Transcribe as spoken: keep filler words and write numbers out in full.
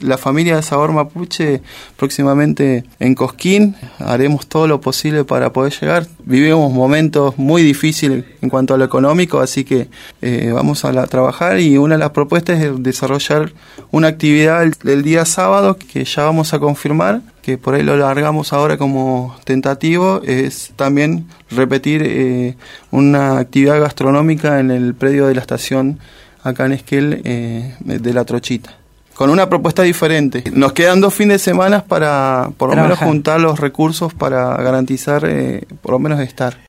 la familia de Sabor Mapuche próximamente en Cosquín. Haremos todo lo posible para poder llegar. Vivimos momentos muy difíciles en cuanto a lo económico, así que eh, vamos a la, trabajar, y una de las propuestas es desarrollar una actividad el, el día sábado que ya vamos a confirmar, que por ahí lo largamos ahora como tentativo, es también repetir eh, una actividad gastronómica en el predio de la estación acá en Esquel eh, de La Trochita, con una propuesta diferente. Nos quedan dos fines de semana para por lo menos juntar los recursos para garantizar eh, por lo menos estar.